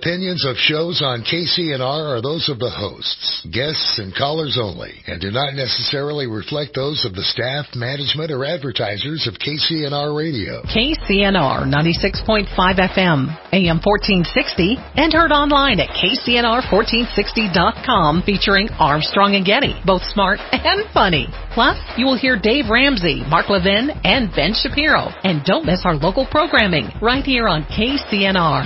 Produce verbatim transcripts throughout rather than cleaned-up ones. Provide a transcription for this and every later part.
opinions of shows on K C N R are those of the hosts, guests, and callers only, and do not necessarily reflect those of the staff, management, or advertisers of K C N R Radio. K C N R ninety-six point five F M, A M fourteen sixty, and heard online at K C N R fourteen sixty dot com, featuring Armstrong and Getty, both smart and funny. Plus, you will hear Dave Ramsey, Mark Levin, and Ben Shapiro. And don't miss our local programming right here on K C N R.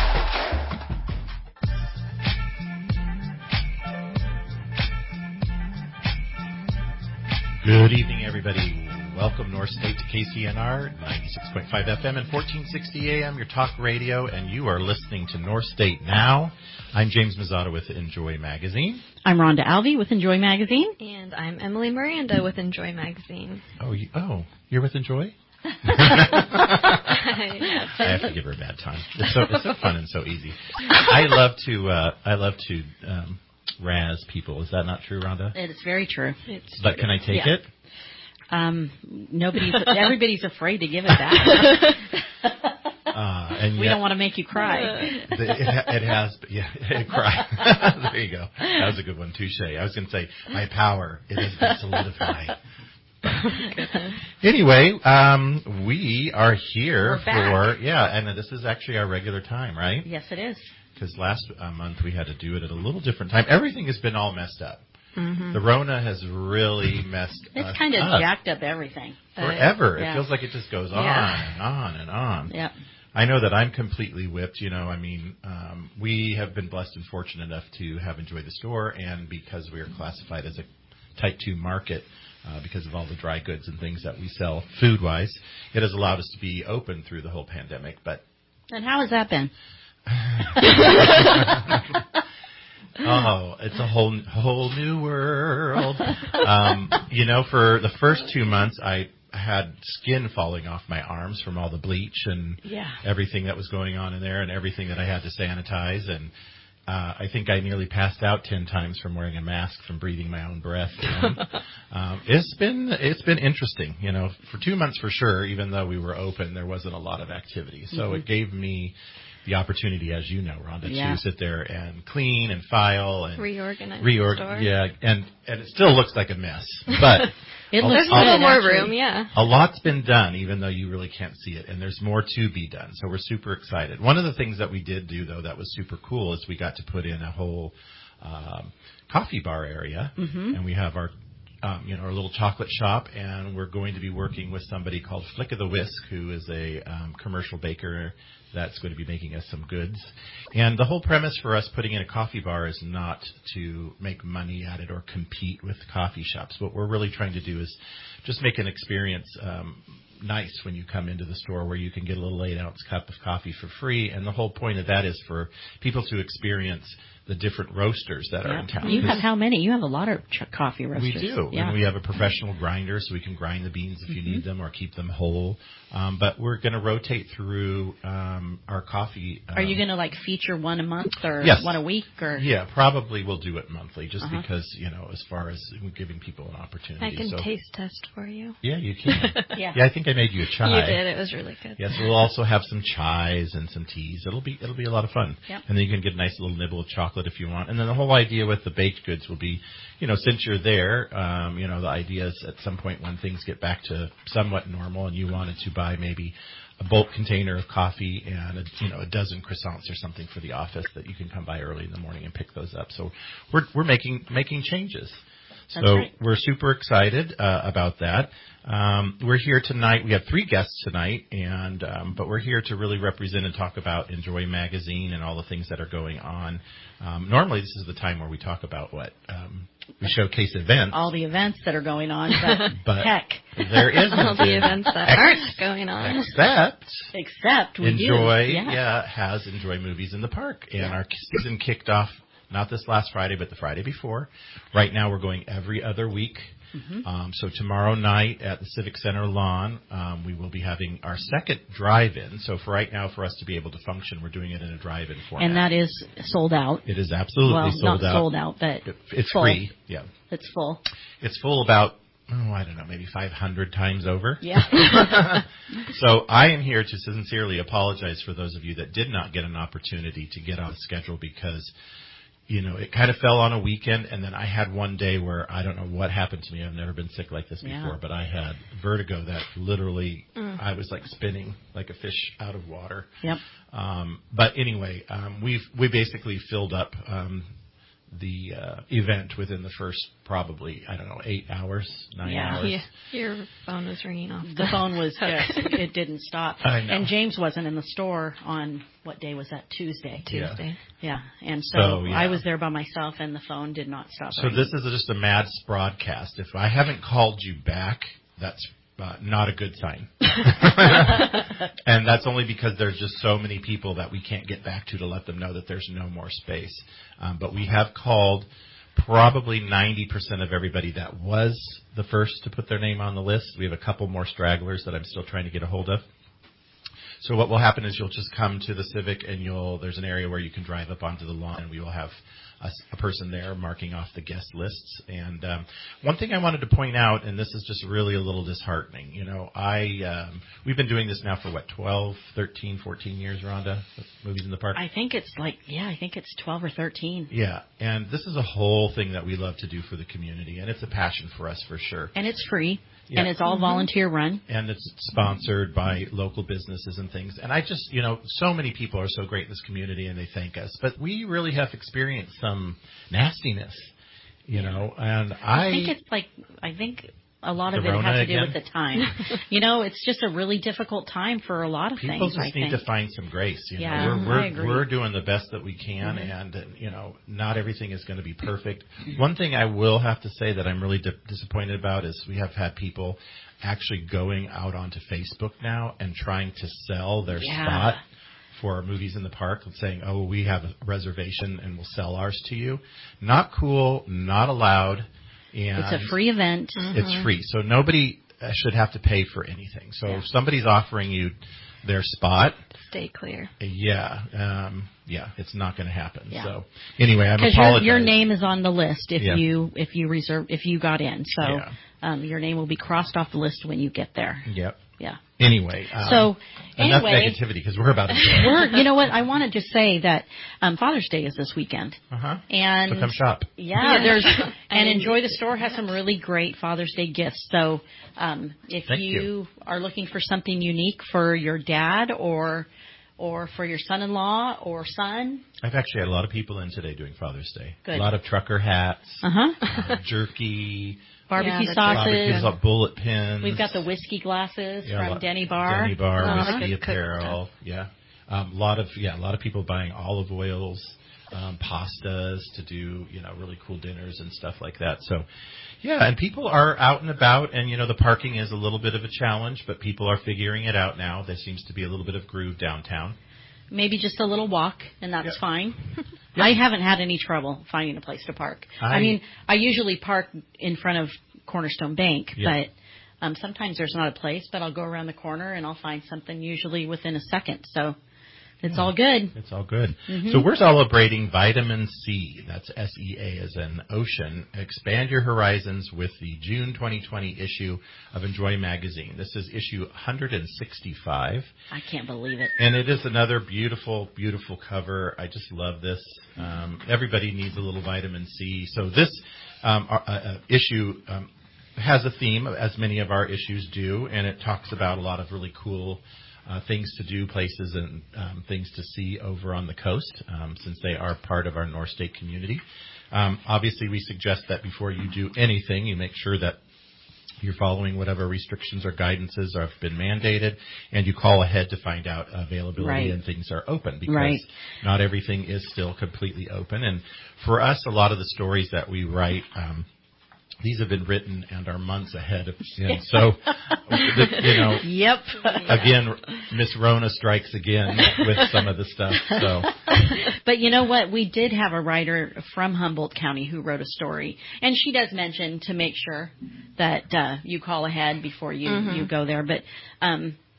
Good evening, everybody. Welcome North State to K C N R, ninety-six point five F M and fourteen sixty A M, your talk radio, and you are listening to North State Now. I'm James Mazzotta with Enjoy Magazine. I'm Rhonda Alvey with Enjoy Magazine. And I'm Emily Miranda with Enjoy Magazine. Oh, you, oh, you're with Enjoy? Yes. I have to give her a bad time. It's so, it's so fun and so easy. I love to, uh, I love to um, razz people. Is that not true, Rhonda? It is very true. It's but can I take yeah. it? Um, nobody's, everybody's afraid to give it back. Uh, and we yet, don't want to make you cry. The, it, it has, yeah, cry. There you go. That was a good one, touche. I was going to say, my power, it has been solidified. Anyway, um, we are here We're back. for, yeah, and this is actually our regular time, right? Yes, it is. Because last uh, month we had to do it at a little different time. Everything has been all messed up. Mm-hmm. The Rona has really messed It's us kind of up. jacked up everything. Forever. Yeah. It feels like it just goes on Yeah. and on and on. Yeah. I know that I'm completely whipped. You know, I mean, um, we have been blessed and fortunate enough to have enjoyed the store, and because we are classified as a type two market, uh, because of all the dry goods and things that we sell food-wise, it has allowed us to be open through the whole pandemic. But And how has that been? Oh, it's a whole whole new world. Um, you know, for the first two months, I had skin falling off my arms from all the bleach and Yeah. everything that was going on in there and everything that I had to sanitize. And uh, I think I nearly passed out ten times from wearing a mask from breathing my own breath. You know? um, it's been it's been interesting. You know, for two months for sure. Even though we were open, there wasn't a lot of activity. So Mm-hmm. it gave me the opportunity, as you know, Rhonda, Yeah. to sit there and clean and file and reorganize reorg. the store. Yeah, and and it still looks like a mess, but It a, looks There's a a- little good, more actually. room, yeah. a lot's been done, even though you really can't see it, and there's more to be done. So we're super excited. One of the things that we did do, though, that was super cool is we got to put in a whole um, coffee bar area, Mm-hmm. and we have our um, you know, our little chocolate shop, and we're going to be working with somebody called Flick of the Whisk, who is a um, commercial baker that's going to be making us some goods. And the whole premise for us putting in a coffee bar is not to make money at it or compete with coffee shops. What we're really trying to do is just make an experience um, nice when you come into the store, where you can get a little eight ounce cup of coffee for free. And the whole point of that is for people to experience the different roasters that are in town. You have how many? You have a lot of ch- coffee roasters. We do. Yeah. And we have a professional grinder, so we can grind the beans if you Mm-hmm. need them or keep them whole. Um, but we're going to rotate through um, our coffee. Um, Are you going to like feature one a month or Yes. one a week or? Yeah, probably we'll do it monthly, just Uh-huh. because, you know, as far as giving people an opportunity. I can so, taste test for you. Yeah, you can. Yeah. Yeah, I think I made you a chai. You did. It was really good. Yes, we'll also have some chais and some teas. It'll be it'll be a lot of fun. Yep. And then you can get a nice little nibble of chocolate if you want. And then the whole idea with the baked goods will be, you know, since you're there, um, you know, the idea is at some point when things get back to somewhat normal and you wanted to buy maybe a bulk container of coffee and a, you know, a dozen croissants or something for the office, that you can come by early in the morning and pick those up. So we're we're making making changes. That's So right. we're super excited uh, about that. Um, we're here tonight. We have three guests tonight, and um, but we're here to really represent and talk about Enjoy Magazine and all the things that are going on. Um, normally, this is the time where we talk about what um, we showcase events. All the events that are going on, but, But heck, there isn't All the events that Ex- aren't going on. Except except we Enjoy, do. yeah. has Enjoy Movies in the Park, and Yeah. our season kicked off not this last Friday, but the Friday before. Right now, we're going every other week. Mm-hmm. Um, so tomorrow night at the Civic Center lawn, um, we will be having our second drive-in. So for right now, for us to be able to function, we're doing it in a drive-in format. And that is sold out. It is absolutely well, sold not out. sold out, but It- it's full. free. Yeah, It's full. it's full about oh, I don't know, maybe five hundred times over. Yeah. So I am here to sincerely apologize for those of you that did not get an opportunity to get on the schedule because, you know, it kind of fell on a weekend, and then I had one day where I don't know what happened to me. I've never been sick like this before, Yeah. but I had vertigo that literally Mm. I was like spinning like a fish out of water. Yep. Um, but anyway, um, we've we basically filled up um, the uh, event within the first probably I don't know eight hours, nine Yeah. hours. Yeah, your phone was ringing off. The phone was just, it didn't stop. I know. And James wasn't in the store on, what day was that? Tuesday. Yeah. Tuesday. Yeah. And so, So, yeah. I was there by myself and the phone did not stop So ringing. this is just a mad broadcast. If I haven't called you back, that's uh, not a good sign. And that's only because there's just so many people that we can't get back to to let them know that there's no more space. Um, but we have called probably ninety percent of everybody that was the first to put their name on the list. We have a couple more stragglers that I'm still trying to get a hold of. So what will happen is you'll just come to the Civic and you'll, there's an area where you can drive up onto the lawn and we will have a, a person there marking off the guest lists. And um, one thing I wanted to point out, and this is just really a little disheartening, you know, I, um, we've been doing this now for what, twelve, thirteen, fourteen years, Rhonda, Movies in the Park? I think it's like, yeah, I think it's twelve or thirteen. Yeah, and this is a whole thing that we love to do for the community, and it's a passion for us for sure. And it's free. Yeah. And it's all volunteer run. And it's sponsored by local businesses and things. And I just, you know, so many people are so great in this community and they thank us. But we really have experienced some nastiness, you know, and I... I think it's like, I think a lot The of it Rona has to do again? with the time. You know, it's just a really difficult time for a lot of People things, just I need think. to find some grace. You Yeah, know, we're I we're, agree. we're doing the best that we can, Mm-hmm. and uh, you know, not everything is going to be perfect. One thing I will have to say that I'm really di- disappointed about is we have had people actually going out onto Facebook now and trying to sell their Yeah. spot for Movies in the Park, saying, "Oh, we have a reservation and we'll sell ours to you." Not cool, not allowed. And It's a free event. It's free, so nobody uh, should have to pay for anything. So Yeah. if somebody's offering you their spot, Stay clear. yeah, um, yeah, it's not going to happen. Yeah. So anyway, I'm Because your, apologizing. your name is on the list if Yeah. you if you reserve if you got in. So Yeah. um, your name will be crossed off the list when you get there. Yep. Yeah. Anyway, um, So, enough anyway- negativity because we're about to. We're, you know what? I want to just say that um, Father's Day is this weekend, Uh huh. and So come shop. yeah, Yeah. there's and And- Enjoy the Store has some really great Father's Day gifts. So um, if Thank you, you. are looking for something unique for your dad or or for your son-in-law or son, I've actually had a lot of people in today doing Father's Day. Good. A lot of trucker hats, uh huh, uh, jerky, barbecue Yeah, the barbecues, sauces. uh, bullet pins. We've got the whiskey glasses Yeah, a from lot- Denny Bar. Denny Bar, Uh-huh. whiskey Good cook apparel. Yeah. Um, a lot of yeah, a lot of people buying olive oils, um, pastas to do you know really cool dinners and stuff like that. So, yeah, and people are out and about, and you know the parking is a little bit of a challenge, but people are figuring it out now. There seems to be a little bit of groove downtown. Maybe just a little walk, and that's Yeah. fine. I haven't had any trouble finding a place to park. I, I- mean, I usually park in front of Cornerstone Bank, Yeah. but um, sometimes there's not a place, but I'll go around the corner and I'll find something usually within a second. So it's all good. It's all good. Mm-hmm. So we're celebrating vitamin C. That's S E A as in ocean. Expand your horizons with the June twenty twenty issue of Enjoy Magazine. This is issue one hundred sixty-five. I can't believe it. And it is another beautiful, beautiful cover. I just love this. Um, everybody needs a little vitamin C. So this um, uh, uh, issue um, has a theme, as many of our issues do, and it talks about a lot of really cool uh, things to do, places, and um, things to see over on the coast, um, since they are part of our North State community. Um, obviously, we suggest that before you do anything, you make sure that you're following whatever restrictions or guidances have been mandated, and you call ahead to find out availability Right. and things are open, because Right. not everything is still completely open. And for us, a lot of the stories that we write, um, these have been written and are months ahead of, and so, the, you know, Yep. again, Miss Rona strikes again with some of the stuff. So, But you know what? We did have a writer from Humboldt County who wrote a story, and she does mention to make sure that uh, you call ahead before you, Mhm. you go there. But um,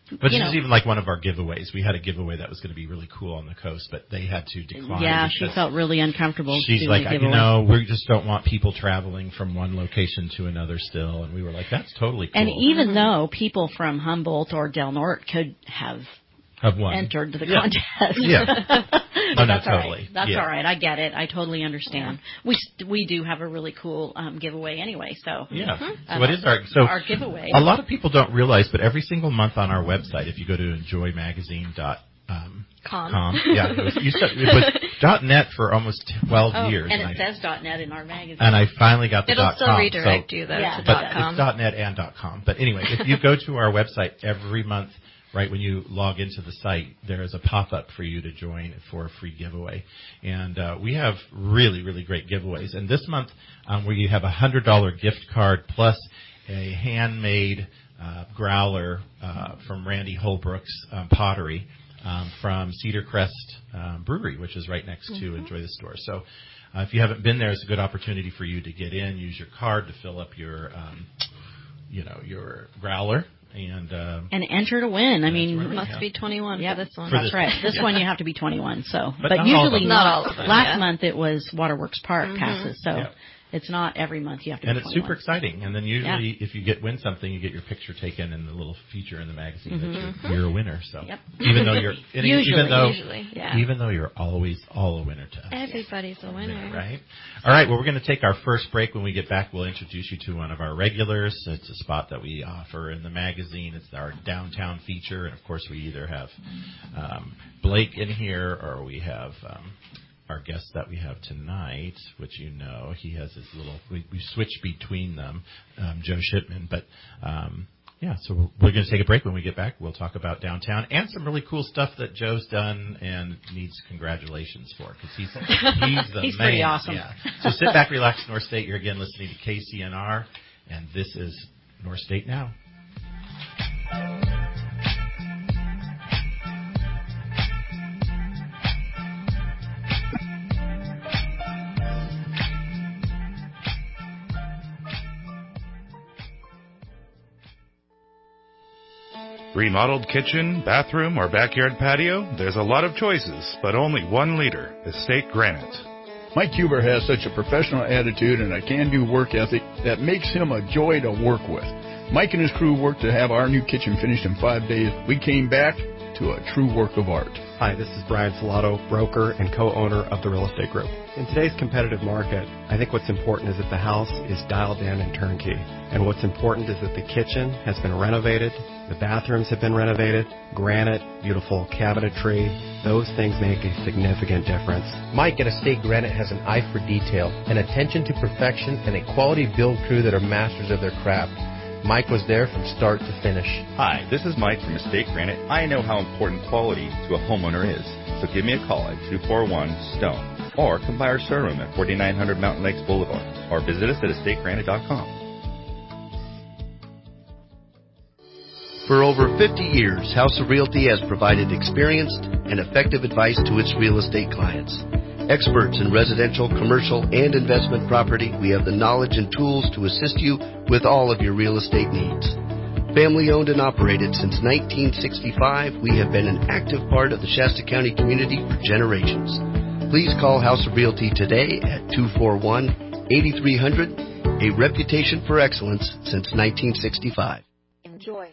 Which you is know, even like one of our giveaways. We had a giveaway that was going to be really cool on the coast, but they had to decline. Yeah, she felt really uncomfortable. She's doing like, the you giveaway. know, we just don't want people traveling from one location to another still. And we were like, that's totally cool. And even mm-hmm. though people from Humboldt or Del Norte could have Have won. entered the yeah. contest. Yeah. Oh, no, that's totally. All right. That's yeah. all right. I get it. I totally understand. Yeah. We st- we do have a really cool um, giveaway anyway. So yeah. Mm-hmm. So what is our so our giveaway? A lot of people don't realize, but every single month on our website, if you go to enjoy magazine dot com, com, com yeah, it was, you said, it was .net for almost twelve oh, years, and it and says I, .net in our magazine. And I finally got the It'll dot still com, redirect so, you though yeah, to but dot com. It's .net and .com. But anyway, if you go to our website every month. Right when you log into the site, there is a pop-up for you to join for a free giveaway. And uh, we have really, really great giveaways. And this month, um, where you have a one hundred dollars gift card plus a handmade uh, growler uh, from Randy Holbrook's um, pottery um, from Cedar Crest um, Brewery, which is right next mm-hmm. to Enjoy the Store. So uh, if you haven't been there, it's a good opportunity for you to get in, use your card to fill up your, um, you know, your growler. And um, and enter to win. I mean, right, must yeah. be twenty-one yep. for this one. For That's this, right. This one you have to be twenty-one. So, but, but not usually all not. not all of them. Last yeah. month it was Waterworks Park mm-hmm. passes. So. Yeah. It's not every month you have to and be it's twenty-one. super exciting. And then usually yeah. if you get win something, you get your picture taken in the little feature in the magazine mm-hmm. that you're, you're a winner. So yep. even though you're usually, even though usually, yeah. even though you're always all a winner to us. Everybody's a winner. Right? All right, well we're going to take our first break. When we get back, we'll introduce you to one of our regulars. It's a spot that we offer in the magazine. It's our downtown feature, and of course we either have um, Blake in here or we have um, our guest that we have tonight, which you know, he has his little, we, we switch between them, um, Joe Shipman. But, um, yeah, so we're, we're going to take a break. When we get back, we'll talk about downtown and some really cool stuff that Joe's done and needs congratulations for, because he's, he's the he's man. pretty awesome. Yeah. So sit back, relax, North State. You're again listening to K C N R, and this is North State Now. Remodeled kitchen, bathroom, or backyard patio? There's a lot of choices, but only one leader, Estate Granite. Mike Huber has such a professional attitude and a can-do work ethic that makes him a joy to work with. Mike and his crew worked to have our new kitchen finished in five days. We came back to a true work of art. Hi, this is Brian Salato, broker and co-owner of the Real Estate Group. In today's competitive market, I think what's important is that the house is dialed in and turnkey. And what's important is that the kitchen has been renovated, the bathrooms have been renovated, granite, beautiful cabinetry. Those things make a significant difference. Mike at Estate Granite has an eye for detail, an attention to perfection, and a quality build crew that are masters of their craft. Mike was there from start to finish. Hi, this is Mike from Estate Granite. I know how important quality to a homeowner is. So give me a call at two four one, STONE or come by our showroom at forty-nine hundred Mountain Lakes Boulevard or visit us at estate granite dot com. For over fifty years, House of Realty has provided experienced and effective advice to its real estate clients. Experts in residential, commercial, and investment property, we have the knowledge and tools to assist you with all of your real estate needs. Family owned and operated since nineteen sixty-five, we have been an active part of the Shasta County community for generations. Please call House of Realty today at two four one, eight three zero zero, a reputation for excellence since nineteen sixty-five. Enjoy.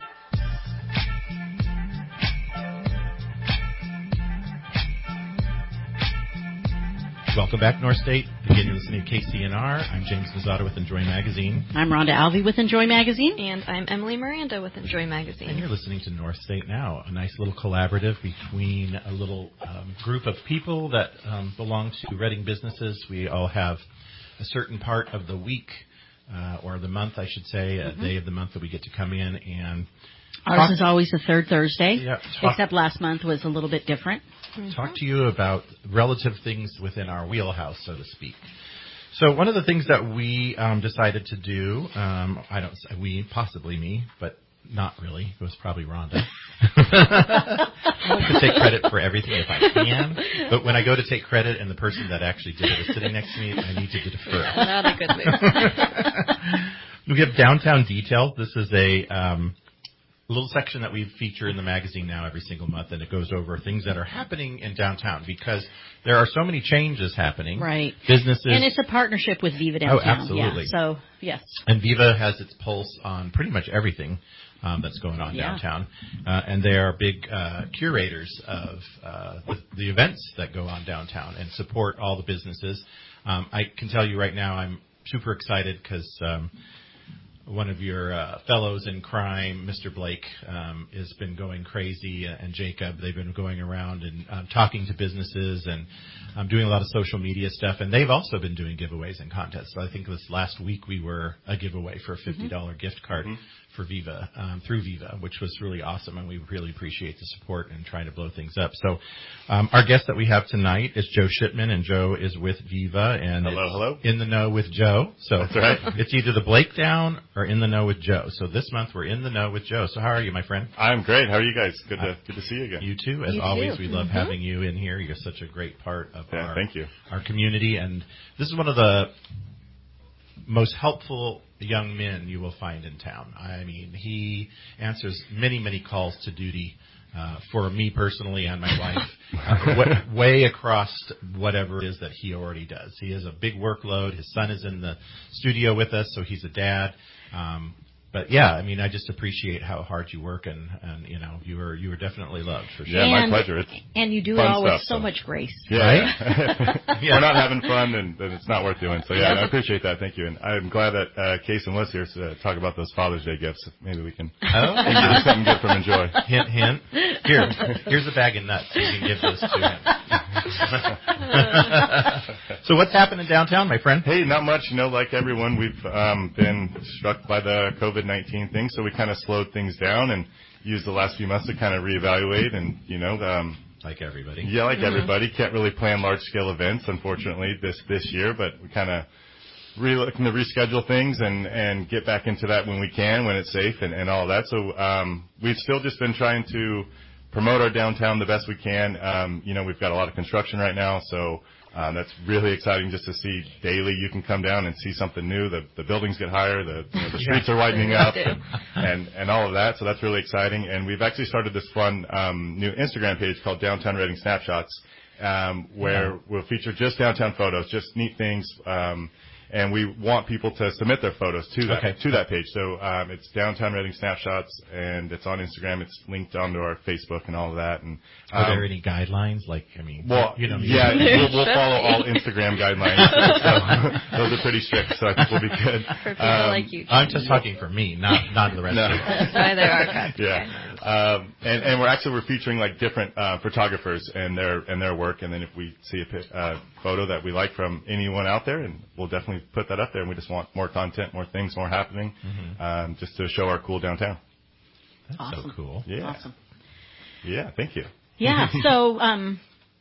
Welcome back, North State. Again, you're listening to K C N R. I'm James Mazzata with Enjoy Magazine. I'm Rhonda Alvey with Enjoy Magazine. And I'm Emily Miranda with Enjoy Magazine. And you're listening to North State Now, a nice little collaborative between a little um, group of people that um, belong to Reading businesses. We all have a certain part of the week, uh, or the month, I should say, mm-hmm. a day of the month that we get to come in and Ours talk. is always the third Thursday, yeah, talk. except last month was a little bit different. Mm-hmm. Talk to you about relative things within our wheelhouse, so to speak. So one of the things that we um, decided to do, um, I don't say we, possibly me, but not really. It was probably Rhonda. I like to take credit for everything if I can, but when I go to take credit and the person that actually did it is sitting next to me, I need to defer. Yeah, not a good move. We have Downtown Detail. This is a um, little section that we feature in the magazine now every single month, and it goes over things that are happening in downtown because there are so many changes happening. Right. Businesses. And it's a partnership with Viva Downtown. Oh, absolutely. Yeah, so, yes. And Viva has its pulse on pretty much everything um, that's going on yeah. downtown. Uh, and they are big uh, curators of uh, the, the events that go on downtown and support all the businesses. Um, I can tell you right now I'm super excited because um, one of your uh, fellows in crime, Mister Blake, um, has been going crazy, uh, and Jacob. They've been going around and um, talking to businesses and um, doing a lot of social media stuff. And they've also been doing giveaways and contests. So I think this last week we were a giveaway for a fifty dollars mm-hmm. gift card mm-hmm. for Viva, um, through Viva, which was really awesome. And we really appreciate the support and trying to blow things up. So um, our guest that we have tonight is Joe Shipman, and Joe is with Viva. And hello, it's hello. In the Know with Joe. So that's right. It's either the Blake Down or In the Know with Joe. So this month we're In the Know with Joe. So how are you, my friend? I'm great. How are you guys? Good to uh, good to see you again. You too. As you always, too. we love mm-hmm. having you in here. You're such a great part of yeah, our, thank you. our community. And this is one of the most helpful young men you will find in town. I mean, he answers many, many calls to duty uh, for me personally and my wife, uh, w- way across whatever it is that he already does. He has a big workload. His son is in the studio with us, so he's a dad. Um, But yeah, I mean, I just appreciate how hard you work, and, and you know, you were you were definitely loved for sure. Yeah, and, my pleasure. It's and you do it fun all with stuff, so so. much grace. Yeah, right? yeah. yeah. We're not having fun, and then it's not worth doing. So yeah, I appreciate that. Thank you, and I'm glad that uh, Case and Liz here to talk about those Father's Day gifts. Maybe we can oh. do something good from Enjoy. Hint, hint. Here, here's a bag of nuts. You can give those to him. So what's happening downtown, my friend? Hey, not much. You know, like everyone, we've um, been struck by the COVID nineteen thing, so we kind of slowed things down and used the last few months to kind of reevaluate and, you know, um, like everybody. Yeah, like mm-hmm. everybody. Can't really plan large-scale events, unfortunately, this this year, but we kind of re- looking to reschedule things and, and get back into that when we can, when it's safe and, and all that. So um, we've still just been trying to promote our downtown the best we can. Um, you know, we've got a lot of construction right now, so um, that's really exciting just to see daily. You can come down and see something new. The the buildings get higher, the you know, the streets are widening up, and, and and all of that. So that's really exciting. And we've actually started this fun um, new Instagram page called Downtown Reading Snapshots, um, where we'll feature just downtown photos, just neat things. Um, And we want people to submit their photos to that okay. to that page. So um, it's Downtown Reading Snapshots, and it's on Instagram. It's linked onto our Facebook and all of that. And um, are there any guidelines? Like, I mean, well, you know, yeah, we'll, we'll follow all Instagram guidelines. So those are pretty strict. So I think we'll be good. For people um, like you. I'm just talking for me, not not the rest no. of you. That's why there are cuts. Yeah. Um, and, and we're actually we're featuring like different uh, photographers and their and their work, and then if we see a pic, uh, photo that we like from anyone out there, and we'll definitely put that up there. And we just want more content, more things, more happening, mm-hmm. um, just to show our cool downtown. That's awesome. so cool. Yeah. Awesome. Yeah. Thank you. Yeah. So um,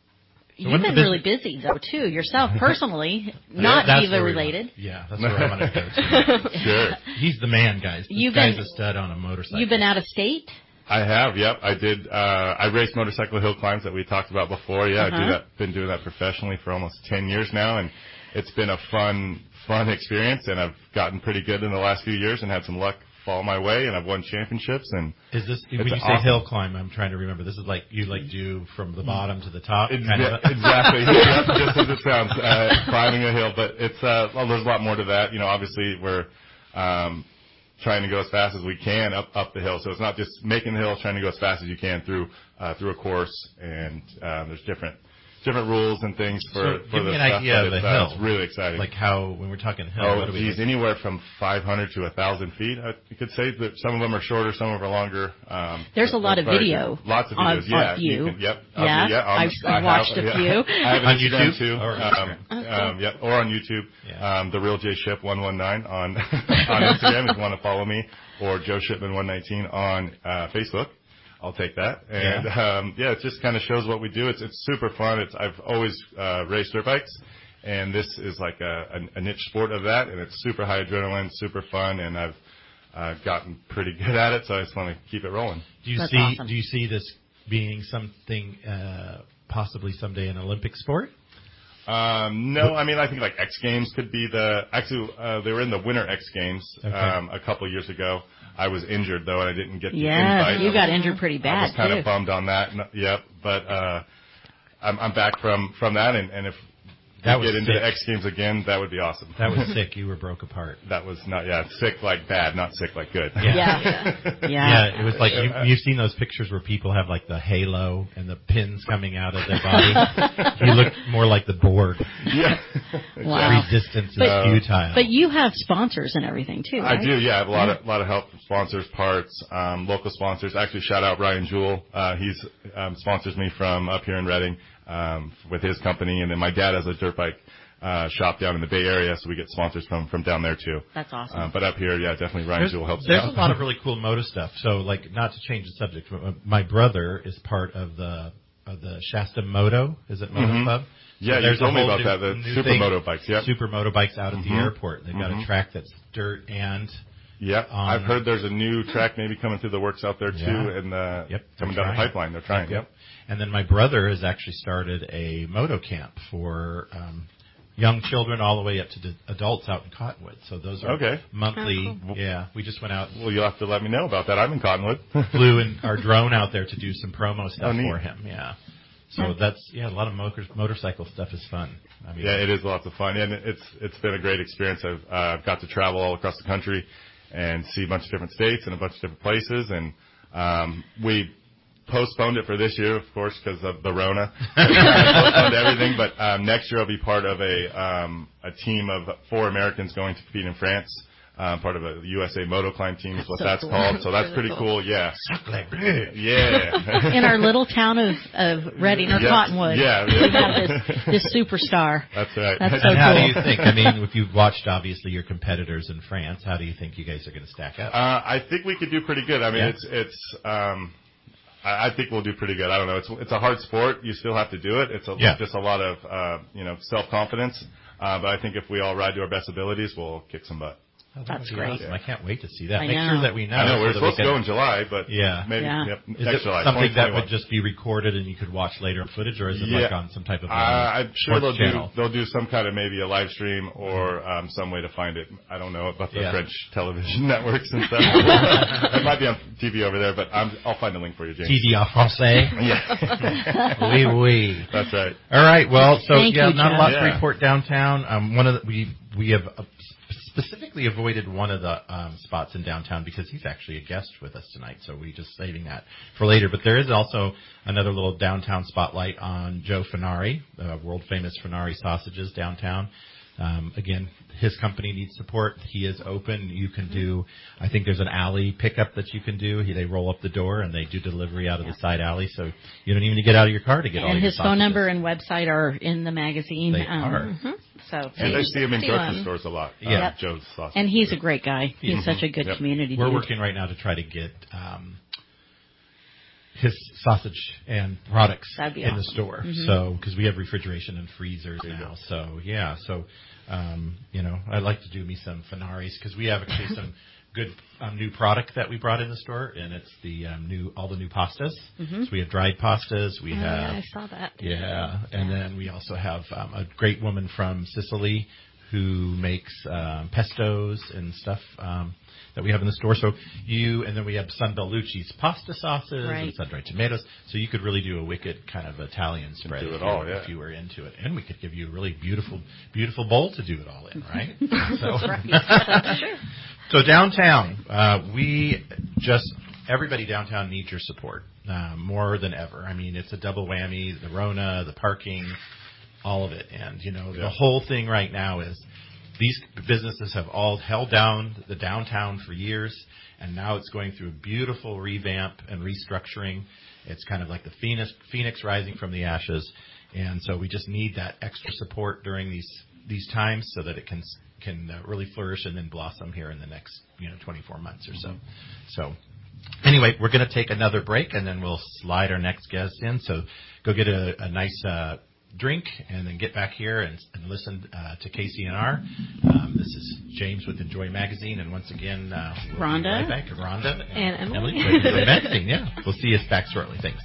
So you've been business- really busy though too yourself personally, not That's Viva where we related. want- Yeah, that's where I want to go to. Sure. He's the man, guys. This You've guy's been- a stud on a motorcycle. You've been out of state. I have, yep. I did. Uh, I raced motorcycle hill climbs that we talked about before. Yeah, Uh-huh. I do that. Been doing that professionally for almost ten years now, and it's been a fun, fun experience. And I've gotten pretty good in the last few years, and had some luck fall my way, and I've won championships. And is this when it's you say awesome. hill climb? I'm trying to remember. This is like you like do from the bottom to the top. Exa- kind of. exactly, yeah, just as it sounds, uh, climbing a hill. But it's uh, well, there's a lot more to that. You know, obviously we're. Um, trying to go as fast as we can up up the hill. So it's not just making the hill, trying to go as fast as you can through uh, through a course. And um, there's different different rules and things for, So for give the me an stuff. idea but of a it's, hill. uh, it's really exciting. Like how when we're talking hill. Oh, what do we geez, do? anywhere from five hundred to one thousand feet. I, you could say that some of them are shorter, some of them are longer. Um, There's a lot of video. Lots of videos. Of, yeah, of you. Can, yep. Yeah, of me, yeah. Um, I've I watched have, a yeah. few. I have an On Instagram YouTube? too. Or um, okay. um, yep, or on YouTube. Yeah. Um, the Real J Ship one one nine on on Instagram if you want to follow me, or Joe Shipman one nineteen on uh, Facebook. I'll take that. And yeah, um, yeah it just kind of shows what we do. It's it's super fun. It's I've always uh, raced dirt bikes, and this is like a, a, a niche sport of that, and it's super high adrenaline, super fun, and I've uh, gotten pretty good at it. So I just want to keep it rolling. Do you That's see awesome. Do you see this being something uh, possibly someday an Olympic sport? Um, no, I mean, I think like X Games could be the, actually, uh, they were in the Winter X Games, okay. um, a couple years ago. I was injured though, and I didn't get the yeah, invite. you got injured pretty bad. I was kind too. of bummed on that. No, yep, but uh, I'm, I'm back from from that, and, and if That we was get into sick. the X Games again, that would be awesome. That was sick. You were broke apart. That was not, yeah, sick like bad, not sick like good. Yeah. Yeah. yeah. Yeah, it was like, you, you've seen those pictures where people have like the halo and the pins coming out of their body. You look more like the board. Yeah. Wow. Resistance is But- futile. But you have sponsors and everything too, right? I do, yeah. I have a lot of lot of help from sponsors, parts, um, local sponsors. Actually, shout out Ryan Jewell. Uh, he's um, sponsors me from up here in Redding um, with his company, and then my dad has a dirt bike uh, shop down in the Bay Area, so we get sponsors from from down there too. That's awesome. Uh, but up here, yeah, definitely Ryan There's, Jewell helps. there's out. a lot of really cool moto stuff. So, like, not to change the subject, but my brother is part of the of the Shasta Moto. Is it Moto Mhm. Club? Yeah, So you there's told a me whole about new- that. The new super thing, moto bikes, yep. Super moto bikes out at the Mhm. airport. They've got Mhm. a track that's dirt and Yep, on- I've heard there's a new track maybe coming through the works out there too, Yeah. and uh, Yep, coming they're down the trying. pipeline. They're trying. Yep. And then my brother has actually started a moto camp for um, young children all the way up to the adults out in Cottonwood. So those are Okay. monthly. Oh, cool. Yeah, we just went out. Well, you'll have to let me know about that. I'm in Cottonwood. Flew in our drone out there to do some promo stuff Oh, neat. for him. Yeah. So that's yeah, a lot of motor, motorcycle stuff is fun. I mean, Yeah, it is lots of fun, and it's it's been a great experience. I've uh, got to travel all across the country and see a bunch of different states and a bunch of different places, and um, we postponed it for this year, of course, because of the Rona. Postponed everything, but um, next year I'll be part of a um, a team of four Americans going to compete in France. Um, part of a U S A Moto Climb team is what So that's cool. called. So that's Really pretty cool. cool. Yeah. Yeah. In our little town of, of Redding or Yep. Cottonwood, Yeah. we have this, this superstar. That's right. That's so and how cool. do you think? I mean, if you've watched obviously your competitors in France, how do you think you guys are going to stack up? Uh, I think we could do pretty good. I mean, Yeah. it's it's. Um, I, I think we'll do pretty good. I don't know. It's it's a hard sport. You still have to do it. It's a, Yeah. just a lot of uh, you know self confidence. Uh, but I think if we all ride to our best abilities, we'll kick some butt. Oh, that That's would be great. awesome. I can't wait to see that. I Make know. sure that we know. I know we're so that we supposed to can- go in July, but Yeah. maybe Yeah. Yep, Is next it July. something that twenty would just be recorded and you could watch later footage, or is it Yeah. like on some type of Uh, uh, I'm sure they'll sports channel? do they'll do some kind of maybe a live stream or um, some way to find it. I don't know about the Yeah. French television networks and stuff. It might be on T V over there, but I'm, I'll find a link for you, James. T V en français. Yeah. Oui, oui. That's right. All right. Well, so Thank yeah, you, not a Jeff. lot Yeah. to report downtown. Um, one of the, we we have uh, specifically avoided one of the um, spots in downtown because he's actually a guest with us tonight. So we just saving that for later. But there is also another little downtown spotlight on Joe Finari, uh, world famous Finari sausages downtown. Um, again, his company needs support. He is open. You can do, I think there's an alley pickup that you can do. He, they roll up the door and they do delivery out of the side alley. So you don't even need to get out of your car to get all And your his phone sausages. number and website are in the magazine. They um, are. mhm. So, And I see him in grocery sixty-one. stores a lot. Yeah. Uh, Yep. Joe's sausage. and he's a great guy. He's Mhm. such a good Yep. community We're dude. working right now to try to get um, his sausage and products That'd be in the awesome. store. Mhm. So because we have refrigeration and freezers There you now. go. So yeah. So um, you know, I'd like to do me some Finaris because we have actually some good um, new product that we brought in the store, and it's the um, new all the new pastas. Mhm. So we have dried pastas. We Oh, have yeah, I saw that. yeah, and then we also have um, a great woman from Sicily who makes um, pestos and stuff um, that we have in the store. So you, and then we have San Bellucci's pasta sauces Right. and sun-dried tomatoes. So you could really do a wicked kind of Italian spread do if, it all, you, yeah. if you were into it. And we could give you a really beautiful, beautiful bowl to do it all in, right? so, so downtown, uh, we just, everybody downtown needs your support uh, more than ever. I mean, it's a double whammy, the Rona, the parking, all of it. And, you know, Yeah. the whole thing right now is these businesses have all held down the downtown for years, and now it's going through a beautiful revamp and restructuring. It's kind of like the phoenix, phoenix rising from the ashes. And so we just need that extra support during these these times so that it can can uh, really flourish and then blossom here in the next, you know, twenty-four months or so. So anyway, we're going to take another break, and then we'll slide our next guest in. So go get a, a nice uh, drink and then get back here and, and listen uh, to K C N R. Um, this is James with Enjoy Magazine, and once again, uh, we'll be Rhonda. right back. Rhonda And Emily. Emily with Enjoy Magazine. Yeah, we'll see you back shortly. Thanks.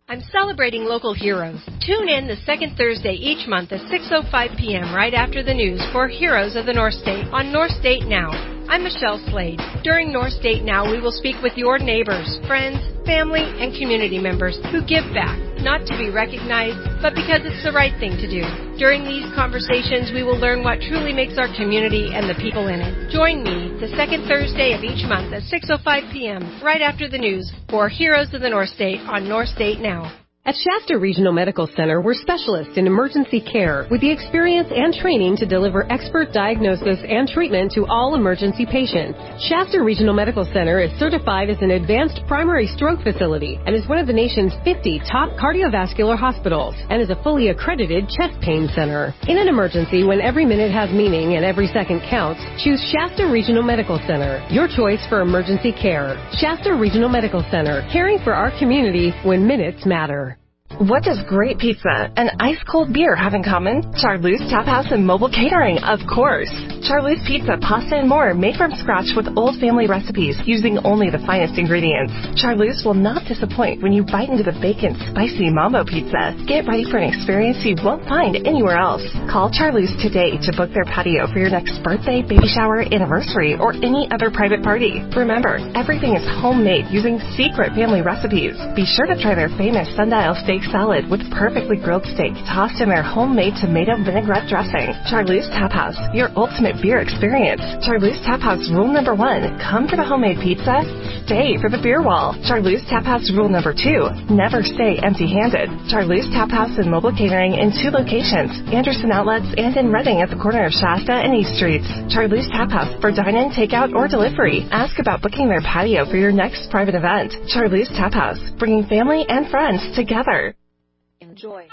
I'm celebrating local heroes. Tune in the second Thursday each month at six oh five p.m. right after the news for Heroes of the North State on North State Now. I'm Michelle Slade. During North State Now, we will speak with your neighbors, friends, family, and community members who give back, not to be recognized, but because it's the right thing to do. During these conversations, we will learn what truly makes our community and the people in it. Join me the second Thursday of each month at six oh five p.m. right after the news for Heroes of the North State on North State Now. At Shasta Regional Medical Center, we're specialists in emergency care with the experience and training to deliver expert diagnosis and treatment to all emergency patients. Shasta Regional Medical Center is certified as an advanced primary stroke facility and is one of the nation's fifty top cardiovascular hospitals and is a fully accredited chest pain center. In an emergency, when every minute has meaning and every second counts, choose Shasta Regional Medical Center, your choice for emergency care. Shasta Regional Medical Center, caring for our community when minutes matter. What does great pizza and ice-cold beer have in common? Charlie's Tap House and Mobile Catering, of course. Charlie's Pizza, pasta, and more made from scratch with old family recipes using only the finest ingredients. Charlie's will not disappoint when you bite into the bacon spicy mambo pizza. Get ready for an experience you won't find anywhere else. Call Charlie's today to book their patio for your next birthday, baby shower, anniversary, or any other private party. Remember, everything is homemade using secret family recipes. Be sure to try their famous sundial steak salad with perfectly grilled steak tossed in their homemade tomato vinaigrette dressing. Charlie's Tap House, your ultimate beer experience. Charlie's Tap House rule number one, come for the homemade pizza, stay for the beer wall. Charlie's Tap House rule number two, never stay empty-handed. Charlie's Tap House and Mobile Catering in two locations, Anderson Outlets and in Reading at the corner of Shasta and East Streets. Charlie's Tap House for dine-in, takeout, or delivery. Ask about booking their patio for your next private event. Charlie's Tap House, bringing family and friends together. Enjoy.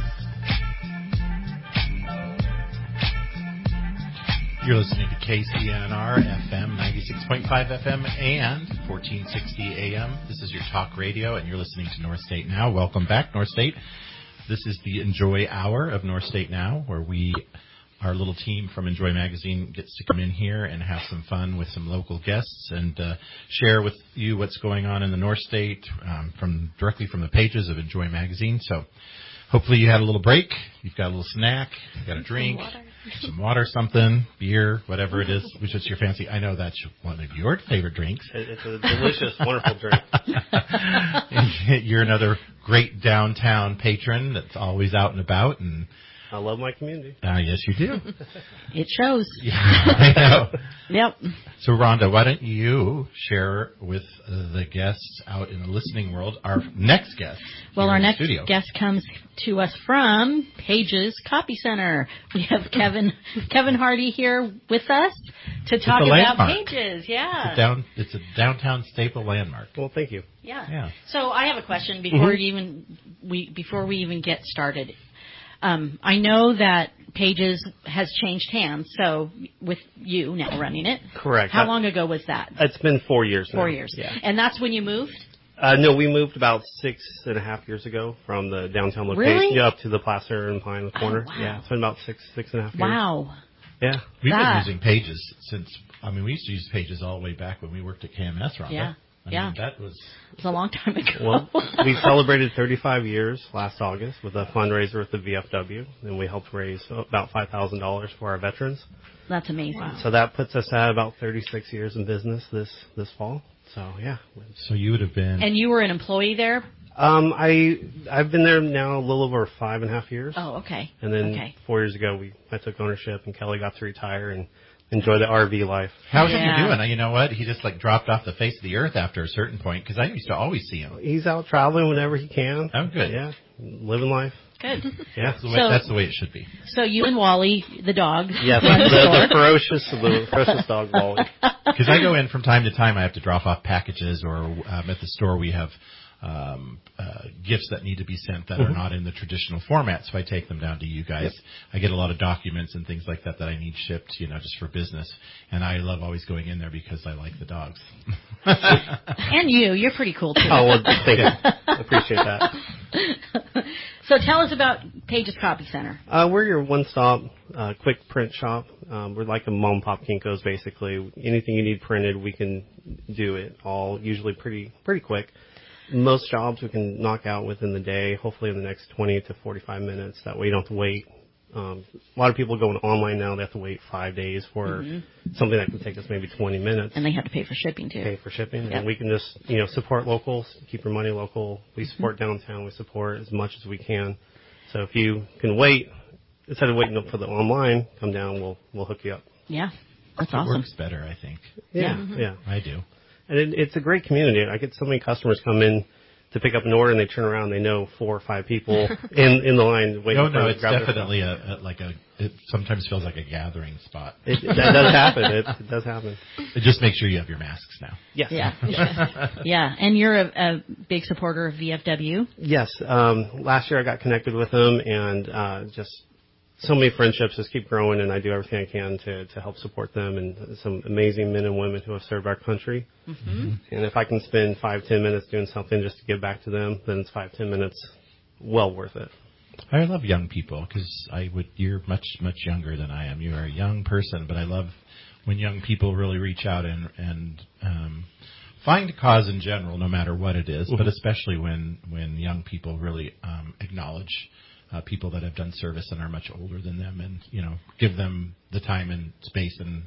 You're listening to K C N R F M ninety-six point five F M and fourteen sixty A M. This is your talk radio, and you're listening to North State Now. Welcome back, North State. This is the Enjoy Hour of North State Now, where we, our little team from Enjoy Magazine, gets to come in here and have some fun with some local guests and uh, share with you what's going on in the North State um, from directly from the pages of Enjoy Magazine. So hopefully you had a little break, you've got a little snack, you've got a drink, some water, some water something, beer, whatever it is, which is your fancy. I know that's one of your favorite drinks. It's a delicious, wonderful drink. You're another great downtown patron that's always out and about, and I love my community. Ah, uh, yes, you do. It shows. Yeah, I know. Yep. So, Rhonda, why don't you share with uh, the guests out in the listening world our next guest? Well, our next studio. guest comes to us from Pages Copy Center. We have Kevin Kevin Hardy here with us to talk about Pages. Yeah. It's a, down, it's a downtown staple landmark. Well, thank you. Yeah. Yeah. So, I have a question before Mm-hmm. even we before we even get started. Um, I know that Pages has changed hands, so with you now running it. Correct. How long ago was that? It's been four years now. Four years. Yeah. And that's when you moved? Uh, no, we moved about six and a half years ago from the downtown location Really? yeah, up to the Placer and Pine corner. Oh, wow. Yeah, it's been about six, six and a half years. Wow. Yeah. We've that. been using Pages since, I mean, we used to use Pages all the way back when we worked at K M S, Rhonda. Yeah. I yeah. mean, that was... It was a long time ago. Well, we celebrated thirty-five years last August with a fundraiser with the V F W, and we helped raise about five thousand dollars for our veterans. That's amazing. Wow. So that puts us at about thirty-six years in business this, this fall. So, yeah. So you would have been... And you were an employee there? Um, I, I've been there now a little over five and a half years. Oh, okay. And then okay. four years ago, we I took ownership, and Kelly got to retire and enjoy the R V life. How's yeah. he doing? You know what? He just like dropped off the face of the earth after a certain point, because I used to always see him. He's out traveling whenever he can. Oh, good. Yeah, living life. Good. Yeah, that's the way, so, that's the way it should be. So you and Wally, the dog. Yes, the, the ferocious, the ferocious dog, Wally. Because I go in from time to time. I have to drop off packages, or um, at the store we have um, uh, gifts that need to be sent that mm-hmm. are not in the traditional format. So I take them down to you guys. Yep. I get a lot of documents and things like that that I need shipped, you know, just for business. And I love always going in there because I like the dogs. And you, you're pretty cool too. Oh, well, thank you. I appreciate that. So tell us about Pages Copy Center. Uh, we're your one-stop, uh, quick print shop. Um, we're like a mom and pop Kinko's, basically. Anything you need printed, we can do it all, usually pretty pretty quick. most jobs we can knock out within the day, hopefully in the next twenty to forty-five minutes. That way you don't have to wait. Um, a lot of people going online now, they have to wait five days for mm-hmm. something that can take us maybe twenty minutes. And they have to pay for shipping, too. Pay for shipping. Yep. And we can just, you know, support locals, keep your money local. We support mm-hmm. downtown. We support as much as we can. So if you can wait, instead of waiting up for the online, come down, we'll we'll hook you up. Yeah, that's it awesome. It works better, I think. Yeah, yeah. Mm-hmm. yeah. I do. And it, it's a great community. I get so many customers come in to pick up an order, and they turn around, they know four or five people in in the line waiting. No, for no, to it's grab definitely a, a like a. It sometimes feels like a gathering spot. It, that does happen. It, it does happen. Just make sure you have your masks now. Yes. Yeah. Yeah. yeah. And you're a, a big supporter of V F W. Yes. Um, last year I got connected with them, and uh, just so many friendships just keep growing, and I do everything I can to, to help support them and some amazing men and women who have served our country. Mm-hmm. And if I can spend five, ten minutes doing something just to give back to them, then it's five, ten minutes well worth it. I love young people because I would. You're much, much younger than I am. You are a young person, but I love when young people really reach out and and um, find a cause in general, no matter what it is, mm-hmm. but especially when when young people really um, acknowledge Uh, people that have done service and are much older than them, and you know, give them the time and space and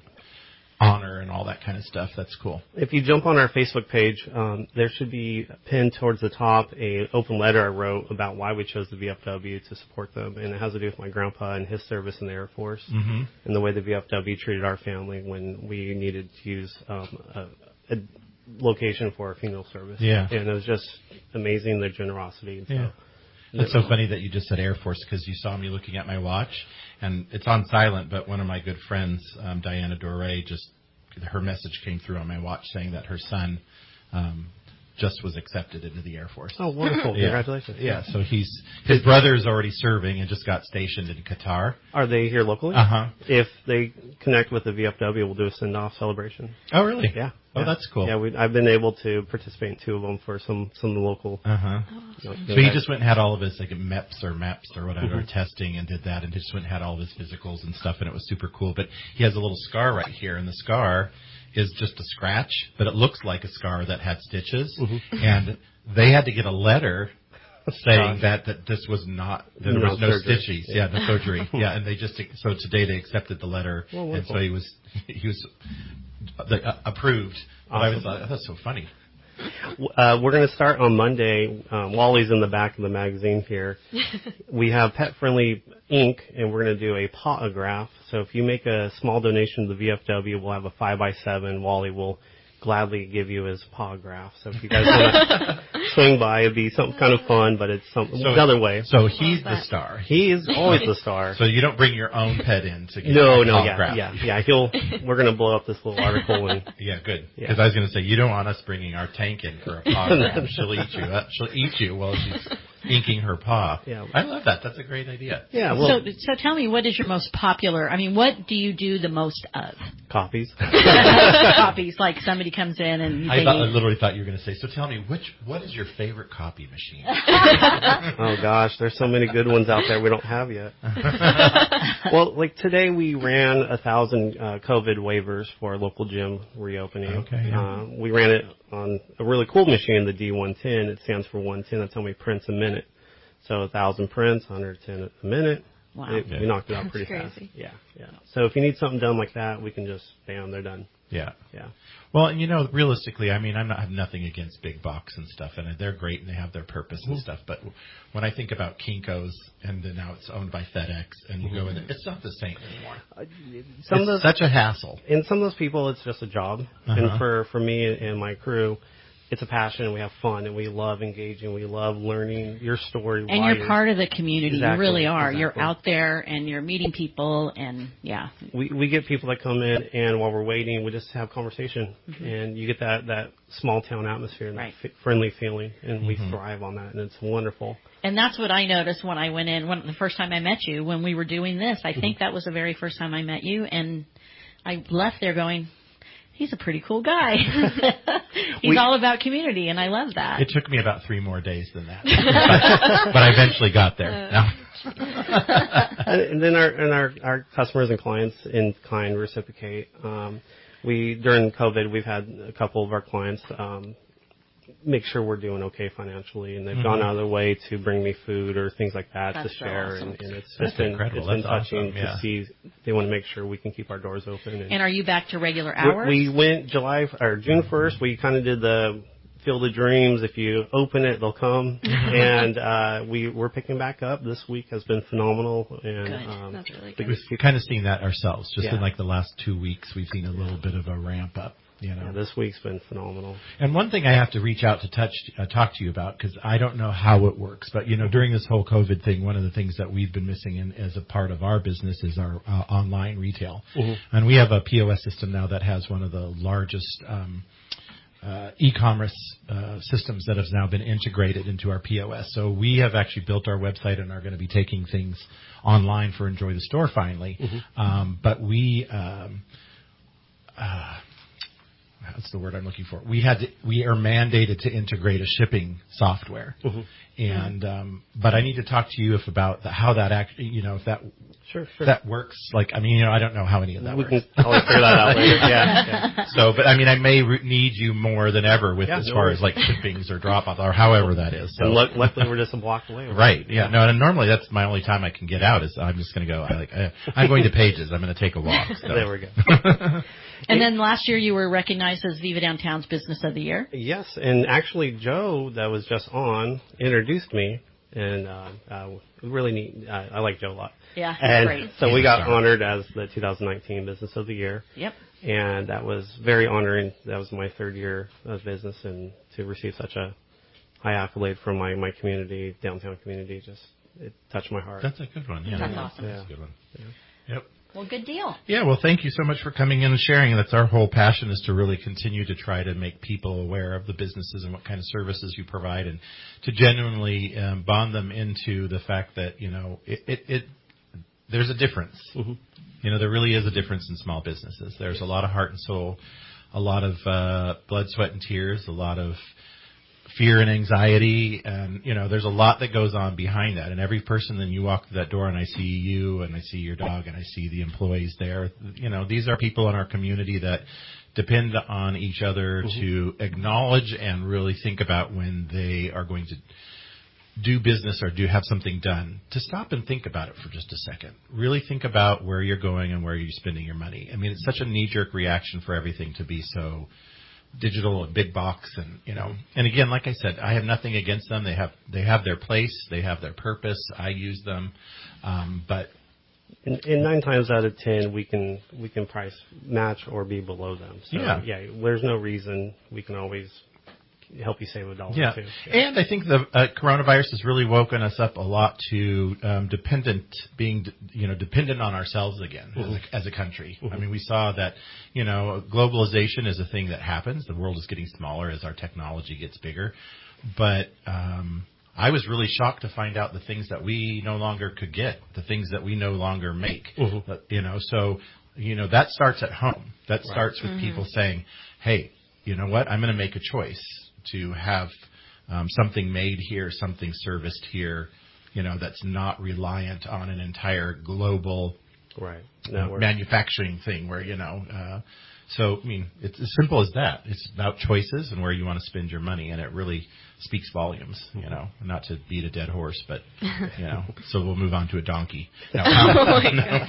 honor and all that kind of stuff. That's cool. If you jump on our Facebook page, um, there should be pinned towards the top a open letter I wrote about why we chose the V F W to support them, and it has to do with my grandpa and his service in the Air Force, mm-hmm. and the way the V F W treated our family when we needed to use um, a, a location for our funeral service. Yeah, and it was just amazing, their generosity. And yeah. So, That's so funny that you just said Air Force because you saw me looking at my watch, and it's on silent, but one of my good friends, um, Diana Doré, just, her message came through on my watch saying that her son um, just was accepted into the Air Force. Oh, wonderful. Yeah. Congratulations. Yeah, so he's, his brother is already serving and just got stationed in Qatar. Are they here locally? Uh-huh. If they connect with the V F W, we'll do a send-off celebration. Oh, really? Yeah. Oh, yeah. that's cool. Yeah, we, I've been able to participate in two of them for some, some of the local. Uh-huh. You know, so he just went and had all of his like M E P S or MAPS or whatever mm-hmm. testing and did that, and just went and had all of his physicals and stuff, and it was super cool. But he has a little scar right here, and the scar is just a scratch, but it looks like a scar that had stitches, mm-hmm. and they had to get a letter saying that, that this was not, that there no was no surgery. stitches. Yeah, no surgery. Yeah, and they just, so today they accepted the letter, well, and so he was, he was uh, approved. But awesome. I was like, oh, that's so funny. Uh, we're going to start on Monday. Um, Wally's in the back of the magazine here. We have pet-friendly ink, and we're going to do a paw-graph. So if you make a small donation to the V F W, we'll have a five by seven. Wally will gladly give you his paw graph. So if you guys want to swing by, it'd be something kind of fun, but it's some so, another way. So he's the star. He is always the star. So you don't bring your own pet in to get no, a no, paw yeah, graph. yeah, yeah. He'll. We're gonna blow up this little article and. Yeah, good. Because yeah. I was gonna say you don't want us bringing our tank in for a paw graph. She'll eat you. Uh, she'll eat you while she's inking her paw. Yeah, I love that. That's a great idea. Yeah. Well, so, so tell me, what is your most popular? I mean, what do you do the most of? Copies. Copies. Like somebody comes in and I, thought, I literally thought you were going to say. So tell me, which what is your favorite copy machine? Oh gosh, there's so many good ones out there we don't have yet. Well, like today we ran a thousand uh, COVID waivers for our local gym reopening. Okay. Yeah. Uh, we ran it on a really cool machine, the D one ten. It stands for one ten. That's how many prints a minute. So a thousand prints, one hundred ten a minute. Wow. It, yeah. We knocked it out That's pretty crazy. fast. Yeah, yeah. So if you need something done like that, we can just, bam, they're done. Yeah. Yeah. Well, and you know, realistically, I mean, I'm not, I have nothing against big box and stuff, and they're great and they have their purpose and stuff. But when I think about Kinko's, and then now it's owned by FedEx, and you go in there, it's not the same anymore. Uh, some it's of those, such a hassle. And some of those people, it's just a job. Uh-huh. And for, for me and my crew, it's a passion, and we have fun, and we love engaging. We love learning your story. And you're, you're part of the community. Exactly, you really are. Exactly. You're out there, and you're meeting people, and yeah. We we get people that come in, and while we're waiting, we just have conversation, mm-hmm. and you get that, that small town atmosphere and right. that f- friendly feeling, and mm-hmm. we thrive on that, and it's wonderful. And that's what I noticed when I went in, when the first time I met you, when we were doing this. I mm-hmm. think that was the very first time I met you, and I left there going, he's a pretty cool guy. He's we, all about community, and I love that. It took me about three more days than that, but, but I eventually got there. No. And then our and our, our customers and clients in kind reciprocate. Um, we during COVID, we've had a couple of our clients um, make sure we're doing okay financially, and they've Mhm. gone out of their way to bring me food or things like that That's to so share, awesome. and, and it's That's just been incredible. it's been That's touching awesome, yeah. to see. They want to make sure we can keep our doors open. And, And are you back to regular we- hours? we went July or June first. We kind of did the Field of Dreams. If you open it, they'll come. and uh, we we're picking back up. This week has been phenomenal. And Good. um, That's really we good. We've kind of seen that ourselves. Just Yeah. in like the last two weeks, we've seen a little bit of a ramp up. You know, yeah, this week's been phenomenal. And one thing I have to reach out to touch, uh, talk to you about, because I don't know how it works, but you know, during this whole COVID thing, one of the things that we've been missing in, as a part of our business is our uh, online retail. Mm-hmm. And we have a P O S system now that has one of the largest um, uh, e-commerce uh, systems that has now been integrated into our P O S. So we have actually built our website and are going to be taking things online for Enjoy the Store finally. Mm-hmm. Um, but we... Um, uh, That's the word I'm looking for. We had to, we are mandated to integrate a shipping software, Mm-hmm. and um, but I need to talk to you if about the, how that actually, you know, if that Sure, sure. that works. Like, I mean, you know, I don't know how any of that we works. can always figure that out later. Yeah. yeah. So, but I mean, I may re- need you more than ever with Yeah, as no far worries. as like shippings or drop off or however that is. So. And luck- luckily, we're just a block away. Right. Yeah. No. And normally that's my only time I can get out is I'm just going to go. I like. I, I'm going to Pages. I'm going to take a walk. So. There we go. And then last year you were recognized as Viva Downtown's Business of the Year. Yes, and actually Joe, that was just on, introduced me, and uh, uh, really neat. Uh, I like Joe a lot. Yeah, and great. so He's we a got star. honored as the two thousand nineteen Business of the Year. Yep. And that was very honoring. That was my third year of business, and to receive such a high accolade from my, my community, downtown community, just it touched my heart. That's a good one. Yeah. That's awesome. That's a good one. Yep. Well, good deal. Yeah, well, thank you so much for coming in and sharing. That's our whole passion, is to really continue to try to make people aware of the businesses and what kind of services you provide, and to genuinely um, bond them into the fact that, you know, it, it, it there's a difference. Mm-hmm. You know, there really is a difference in small businesses. There's a lot of heart and soul, a lot of uh, blood, sweat, and tears, a lot of fear and anxiety, and you know, there's a lot that goes on behind that. And every person, then you walk through that door, and I see you, and I see your dog, and I see the employees there. You know, these are people in our community that depend on each other Mm-hmm. to acknowledge and really think about when they are going to do business or do have something done, to stop and think about it for just a second. Really think about where you're going and where you're spending your money. I mean, it's such a knee-jerk reaction for everything to be so digital and big box, and you know, and again, like I said, I have nothing against them. They have they have their place, they have their purpose. I use them, um, but And, and nine times out of ten, we can we can price match or be below them. So, Yeah. yeah, there's no reason. We can always help you save a dollar yeah. too. And I think the uh, coronavirus has really woken us up a lot to um, dependent being, you know, dependent on ourselves again Mm-hmm. as, a, as a country. Mm-hmm. I mean, we saw that, you know, globalization is a thing that happens. The world is getting smaller as our technology gets bigger. But um, I was really shocked to find out the things that we no longer could get, the things that we no longer make. Mm-hmm. But, you know, so, you know, that starts at home. That Right. starts with Mm-hmm. people saying, hey, you know what, I'm going to make a choice to have um, something made here, something serviced here, you know, that's not reliant on an entire global Right. uh, Network. manufacturing thing where, you know, uh, so, I mean, it's as simple as that. It's about choices and where you want to spend your money, and it really speaks volumes, you know, not to beat a dead horse, but, you know, so we'll move on to a donkey. No, Oh, my no.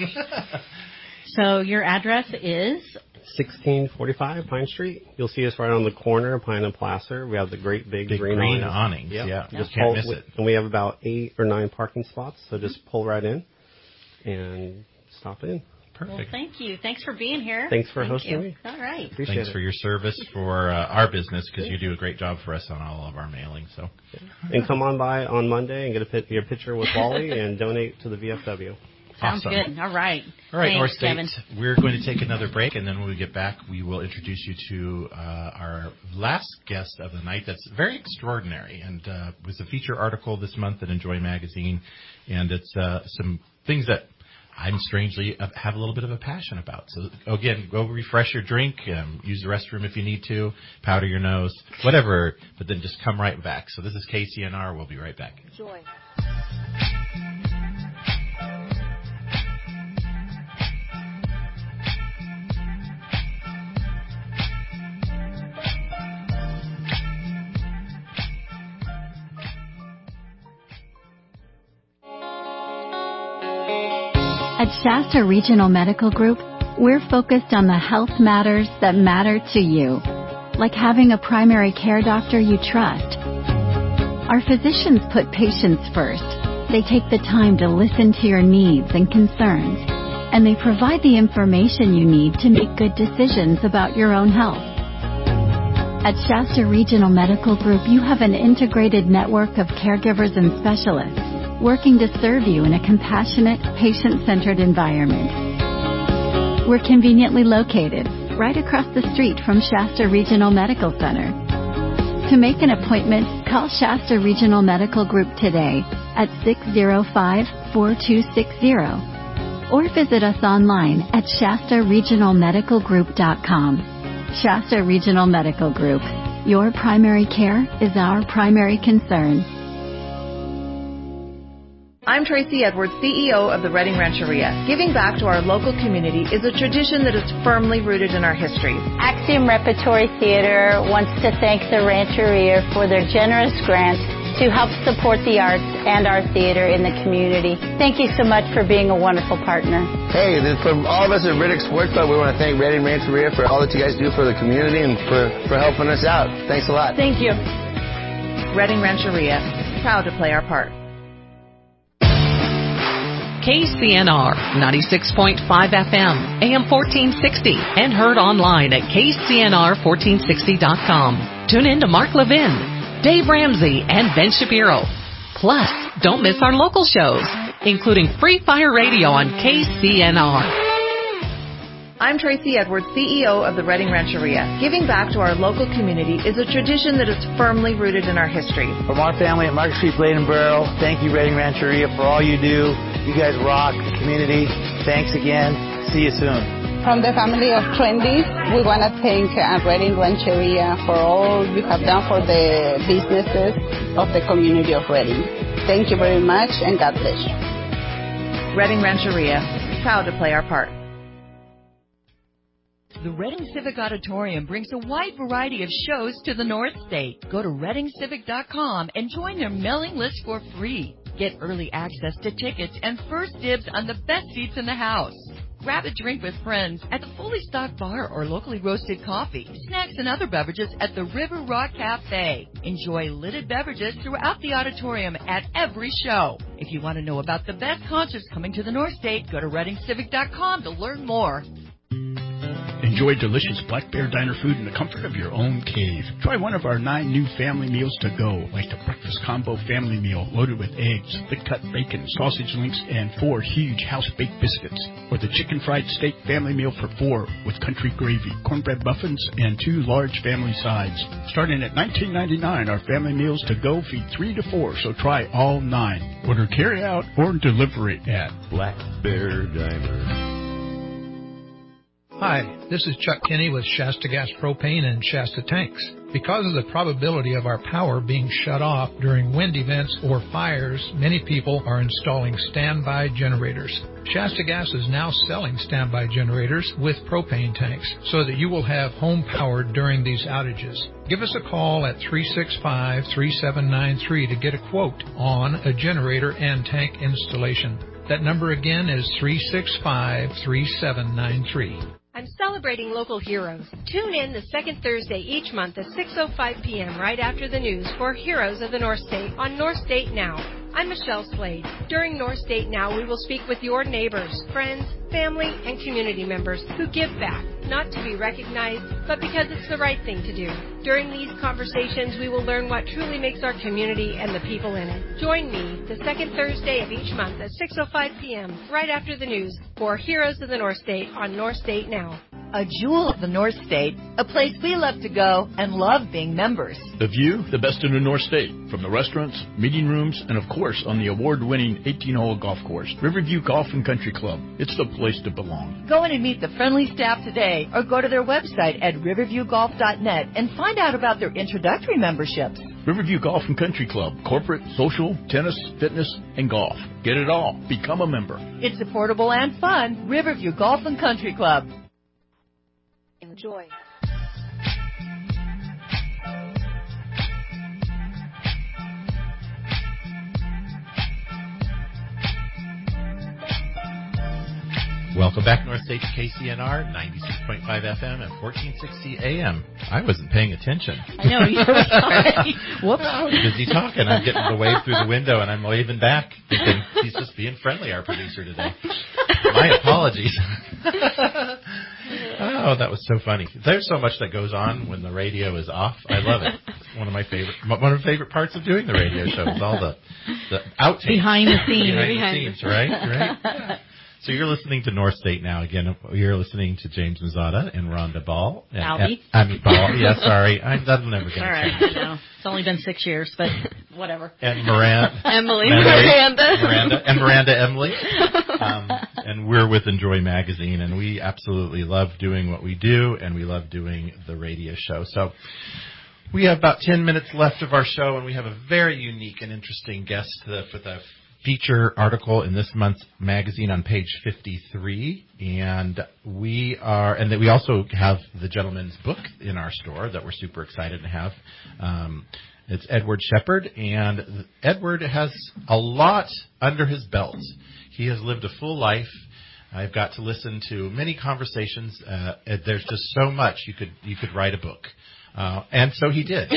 So your address is? sixteen forty-five Pine Street. You'll see us right on the corner of Pine and Placer. We have the great big, Big green, green awnings. awnings, Yep. yeah. Just Can't pull- miss it. And we have about eight or nine parking spots, so just pull right in and stop in. Perfect. Well, thank you. Thanks for being here. Thanks for Thank hosting you. me. All right. Appreciate Thanks it. for your service for uh, our business, because you do a great job for us on all of our mailing. So, And come on by on Monday and get a pit, your picture with Wally and donate to the V F W. Sounds awesome. good. All right. All right, Thanks, North State, Kevin. we're going to take another break, and then when we get back, we will introduce you to uh, our last guest of the night that's very extraordinary, and uh, was a feature article this month in Enjoy Magazine, and it's uh, some things that I'm strangely uh, have a little bit of a passion about. So, again, go refresh your drink, um, use the restroom if you need to, powder your nose, whatever, but then just come right back. So this is K C N R. We'll be right back. Joy. At Shasta Regional Medical Group, we're focused on the health matters that matter to you, like having a primary care doctor you trust. Our physicians put patients first. They take the time to listen to your needs and concerns, and they provide the information you need to make good decisions about your own health. At Shasta Regional Medical Group, you have an integrated network of caregivers and specialists working to serve you in a compassionate, patient-centered environment. We're conveniently located right across the street from Shasta Regional Medical Center. To make an appointment, call Shasta Regional Medical Group today at six zero five, four two six zero or visit us online at shasta regional medical group dot com. Shasta Regional Medical Group. Your primary care is our primary concern. I'm Tracy Edwards, C E O of the Reading Rancheria. Giving back to our local community is a tradition that is firmly rooted in our history. Axiom Repertory Theater wants to thank the Rancheria for their generous grant to help support the arts and our theater in the community. Thank you so much for being a wonderful partner. Hey, from all of us at Riddick Sports Club, we want to thank Reading Rancheria for all that you guys do for the community and for, for helping us out. Thanks a lot. Thank you. Reading Rancheria, proud to play our part. K C N R ninety-six point five F M, A M fourteen sixty, and heard online at K C N R fourteen sixty dot com. Tune in to Mark Levin, Dave Ramsey, and Ben Shapiro. Plus, don't miss our local shows, including Free Fire Radio on K C N R. I'm Tracy Edwards, C E O of the Reading Rancheria. Giving back to our local community is a tradition that is firmly rooted in our history. From our family at Market Street Blade and Barrel, thank you, Reading Rancheria, for all you do. You guys rock the community. Thanks again. See you soon. From the family of Trendies, we want to thank uh, Reading Rancheria for all you have done for the businesses of the community of Reading. Thank you very much, and God bless you. Reading Rancheria, proud to play our part. The Reading Civic Auditorium brings a wide variety of shows to the North State. Go to reading civic dot com and join their mailing list for free. Get early access to tickets and first dibs on the best seats in the house. Grab a drink with friends at the fully stocked bar or locally roasted coffee, snacks and other beverages at the River Rock Cafe. Enjoy lidded beverages throughout the auditorium at every show. If you want to know about the best concerts coming to the North State, go to reading civic dot com to learn more. Enjoy delicious Black Bear Diner food in the comfort of your own cave. Try one of our nine new family meals to go, like the Breakfast Combo Family Meal loaded with eggs, thick-cut bacon, sausage links, and four huge house-baked biscuits. Or the Chicken Fried Steak Family Meal for four with country gravy, cornbread muffins, and two large family sides. Starting at nineteen ninety-nine dollars, our family meals to go feed three to four, so try all nine. Order carry-out or delivery at Black Bear Diner. Hi, this is Chuck Kinney with Shasta Gas Propane and Shasta Tanks. Because of the probability of our power being shut off during wind events or fires, many people are installing standby generators. Shasta Gas is now selling standby generators with propane tanks so that you will have home power during these outages. Give us a call at three six five, three seven nine three to get a quote on a generator and tank installation. That number again is three six five, three seven nine three. I'm celebrating local heroes. Tune in the second Thursday each month at six oh five p.m. right after the news for Heroes of the North State on North State Now. I'm Michelle Slade. During North State Now, we will speak with your neighbors, friends, family, and community members who give back, not to be recognized, but because it's the right thing to do. During these conversations, we will learn what truly makes our community and the people in it. Join me the second Thursday of each month at six oh five p.m. right after the news for Heroes of the North State on North State Now. A jewel of the North State, a place we love to go and love being members. The view, the best in the North State, from the restaurants, meeting rooms, and of course on the award-winning eighteen-hole golf course, Riverview Golf and Country Club. It's the place to belong. Go in and meet the friendly staff today or go to their website at riverview golf dot net and find out about their introductory memberships. Riverview Golf and Country Club, corporate, social, tennis, fitness, and golf. Get it all. Become a member. It's affordable and fun. Riverview Golf and Country Club. Enjoy. Welcome back, North State to K C N R, ninety-six point five F M and fourteen sixty A M. I wasn't paying attention. I know, you were sorry. Whoops. I was busy talking. I'm getting the wave through the window, and I'm waving back, thinking he's just being friendly, our producer today. My apologies. Oh, that was so funny. There's so much that goes on when the radio is off. I love it. It's one of my favorite, one of the favorite parts of doing the radio show is all the, the outtakes. Behind the scenes. Behind, Behind the scenes, right? Right? Yeah. So you're listening to North State now. Again, you're listening to James Mazzata and Rhonda Ball. And, Albie. I mean, Ball. Yeah, sorry. I, that'll never get All right. No, it's only been six years, but whatever. And Miranda. Emily. Miranda. Miranda. And Miranda Emily. Um, and we're with Enjoy Magazine, and we absolutely love doing what we do, and we love doing the radio show. So we have about ten minutes left of our show, and we have a very unique and interesting guest with a feature article in this month's magazine on page fifty-three, and we are, and that we also have the gentleman's book in our store that we're super excited to have. Um, it's Edward Shepard, and Edward has a lot under his belt. He has lived a full life. I've got to listen to many conversations. Uh, there's just so much you could you could write a book. Uh, and so he did.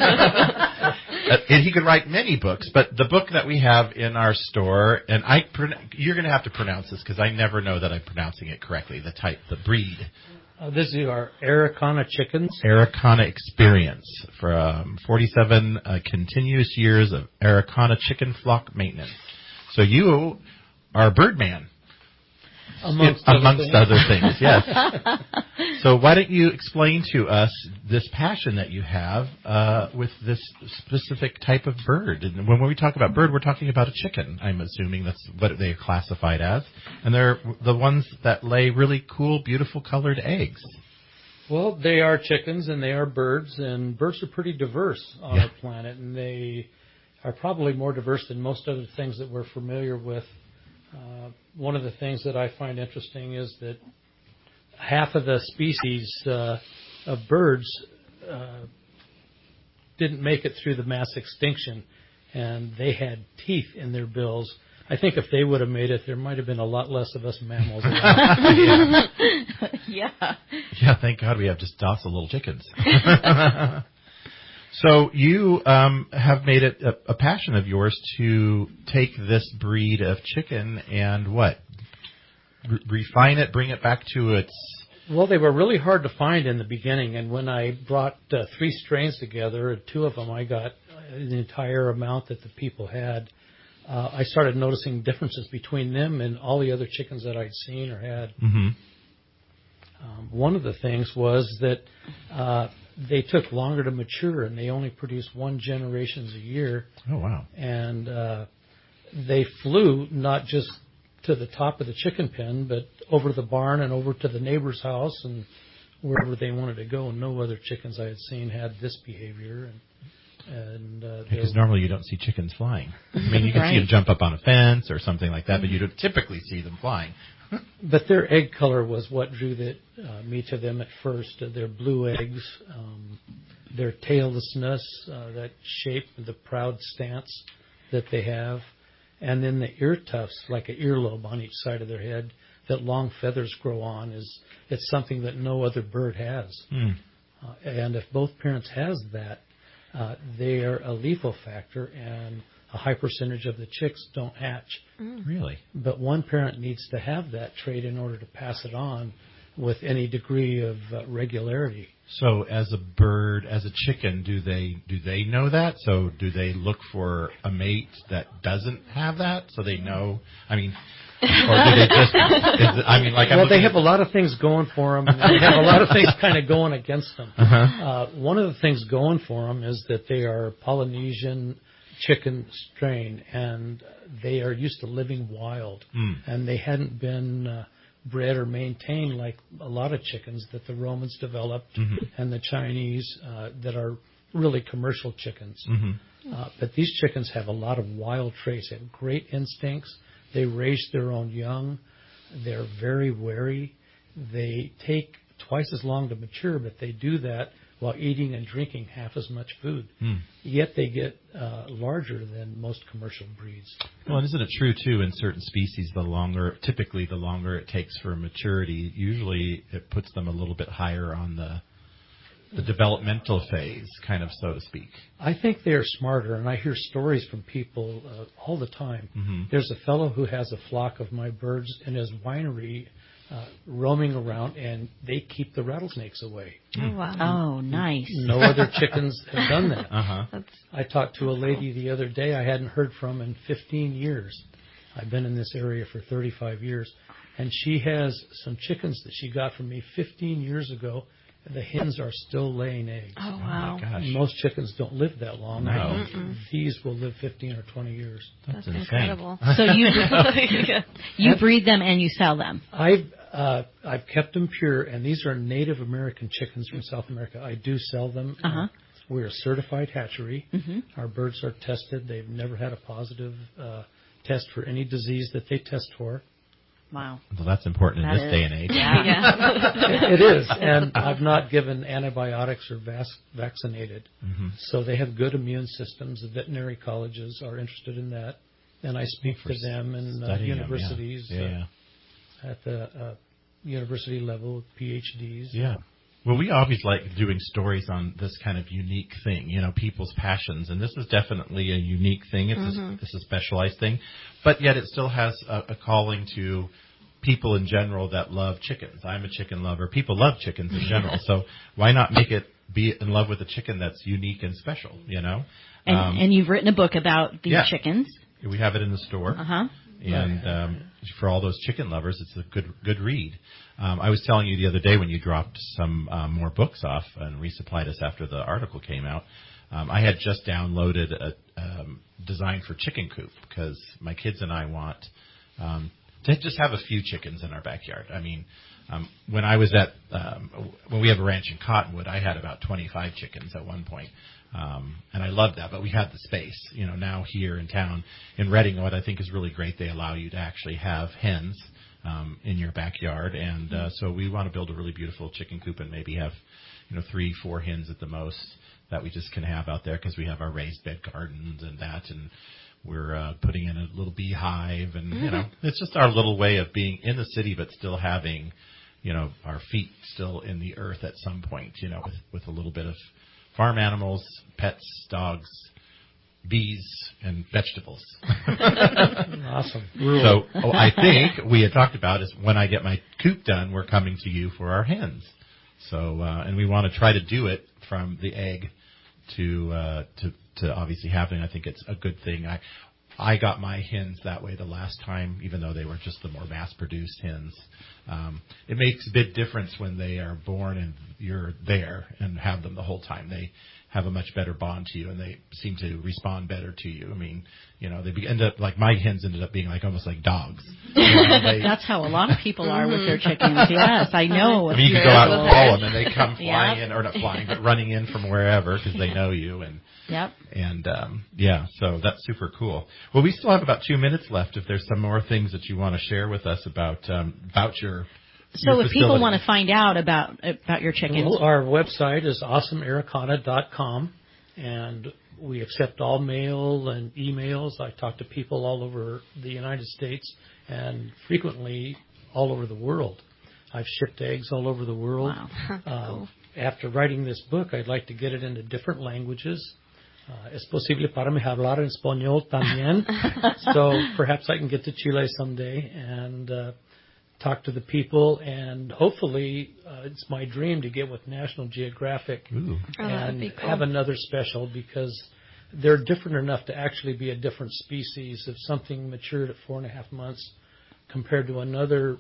And he could write many books, but the book that we have in our store, and I, you're going to have to pronounce this because I never know that I'm pronouncing it correctly. The type, the breed. Uh, this is our Araucana chickens. Araucana experience for um, forty-seven uh, continuous years of Araucana chicken flock maintenance. So you are a bird man. Amongst, it, other, amongst things. other things, yes. So why don't you explain to us this passion that you have uh, with this specific type of bird? And when we talk about bird, we're talking about a chicken, I'm assuming that's what they're classified as. And they're the ones that lay really cool, beautiful colored eggs. Well, they are chickens and they are birds, and birds are pretty diverse on yeah. our planet, and they are probably more diverse than most other things that we're familiar with. Uh, one of the things that I find interesting is that half of the species uh, of birds uh, didn't make it through the mass extinction, and they had teeth in their bills. I think if they would have made it, there might have been a lot less of us mammals around. yeah. Yeah, thank God we have just docile little chickens. So you um, have made it a, a passion of yours to take this breed of chicken and what? Re- refine it, bring it back to its... Well, they were really hard to find in the beginning, and when I brought uh, three strains together, two of them I got the entire amount that the people had. Uh, I started noticing differences between them and all the other chickens that I'd seen or had. Mm-hmm. Um, one of the things was that uh, they took longer to mature, and they only produced one generations a year. Oh, wow. And uh, they flew not just to the top of the chicken pen, but over the barn and over to the neighbor's house and wherever they wanted to go. No other chickens I had seen had this behavior. And, and uh, because normally you don't see chickens flying. I mean, you can right. see them jump up on a fence or something like that, but you don't typically see them flying. But their egg color was what drew the, uh, me to them at first. Uh, their blue eggs, um, their taillessness, uh, that shape, the proud stance that they have, and then the ear tufts, like an earlobe on each side of their head, that long feathers grow on. Is it's something that no other bird has. Mm. Uh, and if both parents has that, uh, they are a lethal factor, and a high percentage of the chicks don't hatch. Mm. Really? But one parent needs to have that trait in order to pass it on with any degree of uh, regularity. So as a bird, as a chicken, do they do they know that? So do they look for a mate that doesn't have that so they know? I mean, or do they just, is it, I mean, like I'm well, they have at, a lot of things going for them. And they have a lot of things kind of going against them. Uh-huh. Uh, one of the things going for them is that they are Polynesian chicken strain, and they are used to living wild, mm. and they hadn't been uh, bred or maintained like a lot of chickens that the Romans developed mm-hmm. and the Chinese uh, that are really commercial chickens. Mm-hmm. Uh, but these chickens have a lot of wild traits. They have great instincts. They raise their own young. They're very wary. They take twice as long to mature, but they do that while eating and drinking half as much food. Hmm. Yet they get uh, larger than most commercial breeds. Well, and isn't it true, too, in certain species, the longer, typically the longer it takes for maturity, usually it puts them a little bit higher on the the developmental phase, kind of, so to speak. I think they're smarter, and I hear stories from people uh, all the time. Mm-hmm. There's a fellow who has a flock of my birds in his winery uh, roaming around, and they keep the rattlesnakes away. Oh, wow. Oh, nice. No other chickens have done that. Uh-huh. That's I talked to a lady the other day I hadn't heard from in fifteen years. I've been in this area for thirty-five years, and she has some chickens that she got from me fifteen years ago. The hens are still laying eggs. Oh, wow. Oh, my gosh. Most chickens don't live that long. No. I think Mm-mm. these will live fifteen or twenty years. That's, That's insane. incredible. So you you breed them and you sell them. I've uh, I've kept them pure, and these are Native American chickens from South America. I do sell them. Uh-huh. Uh, we're a certified hatchery. Mm-hmm. Our birds are tested. They've never had a positive uh, test for any disease that they test for. Wow. Well, that's important That in this is. day and age. Yeah. It is, and I've not given antibiotics or vac- vaccinated. Mm-hmm. So they have good immune systems. The veterinary colleges are interested in that, and I speak For to them in uh, studying them, universities yeah. Yeah, uh, yeah. at the uh, university level, PhDs. Yeah. Well, we always like doing stories on this kind of unique thing, you know, people's passions. And this is definitely a unique thing. It's, Mm-hmm. a, it's a specialized thing. But yet it still has a, a calling to people in general that love chickens. I'm a chicken lover. People love chickens in general. So why not make it be in love with a chicken that's unique and special, you know? And, Um, and you've written a book about these yeah. chickens. We have it in the store. Uh-huh. And um, for all those chicken lovers, it's a good good read. Um, I was telling you the other day when you dropped some um, more books off and resupplied us after the article came out, um, I had just downloaded a um, design for chicken coop because my kids and I want um, to just have a few chickens in our backyard. I mean, um, when I was at um, when we have a ranch in Cottonwood, I had about twenty-five chickens at one point. Um, and I loved that, but we had the space. You know, now here in town, in Reading, what I think is really great, they allow you to actually have hens um, in your backyard. And uh, so we want to build a really beautiful chicken coop and maybe have, you know, three, four hens at the most that we just can have out there because we have our raised bed gardens and that. And we're uh, putting in a little beehive. And, you know, it's just our little way of being in the city but still having, you know, our feet still in the earth at some point, you know, with, with a little bit of farm animals, pets, dogs, bees, and vegetables. Awesome. So oh, I think we had talked about is when I get my coop done, we're coming to you for our hens. So uh, and we want to try to do it from the egg to uh, to to obviously having. I think it's a good thing. I I got my hens that way the last time, even though they were just the more mass-produced hens. Um, it makes a big difference when they are born and you're there and have them the whole time. They have a much better bond to you, and they seem to respond better to you. I mean, you know, they be, end up like my hens ended up being like almost like dogs. You know, they, That's how a lot of people are with their chickens. Yes, I know. I mean, you can go out and call them, and they come flying Yep. in, or not flying, but running in from wherever because they know you. And Yep. and um, yeah, so that's super cool. Well, we still have about two minutes left. If there's some more things that you want to share with us about um, about your So your if people facility. want to find out about about your chickens, Well, our website is awesome aricana dot com, and we accept all mail and emails. I talk to people all over the United States and frequently all over the world. I've shipped eggs all over the world. Wow. Um, Cool. After writing this book, I'd like to get it into different languages. Uh, es posible para mí hablar en español también. So perhaps I can get to Chile someday and uh, talk to the people, and hopefully uh, it's my dream to get with National Geographic Ooh. Oh, that would and be cool. have another special, because they're different enough to actually be a different species. If something matured at four and a half months compared to another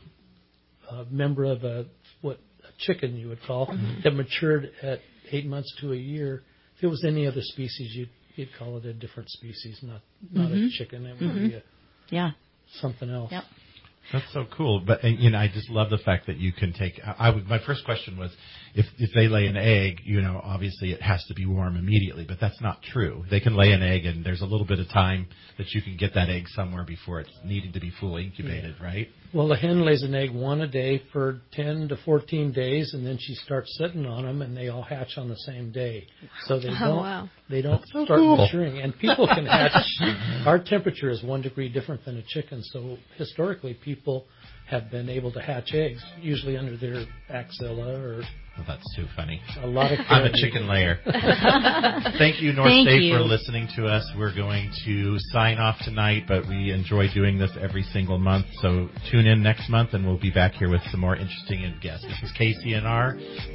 uh, member of a what a chicken you would call Mm-hmm. that matured at eight months to a year, if it was any other species, you'd you'd call it a different species, not not Mhm. a chicken. It would Mhm. be a, yeah. something else. Yep. That's so cool. But and, you know, I just love the fact that you can take. I, I would. My first question was, if if they lay an egg, you know, obviously it has to be warm immediately. But that's not true. They can lay an egg, and there's a little bit of time that you can get that egg somewhere before it's needing to be fully incubated, right? Well, the hen lays an egg one a day for ten to fourteen days, and then she starts sitting on them, and they all hatch on the same day. So they Oh, don't wow. they don't so start cool. maturing. And people can hatch. Our temperature is one degree different than a chicken, so historically people have been able to hatch eggs, usually under their axilla or. Well, that's too funny. A lot of I'm a chicken layer. Thank you, North Thank State, you. for listening to us. We're going to sign off tonight, but we enjoy doing this every single month. So tune in next month, and we'll be back here with some more interesting guests. This is K C N R.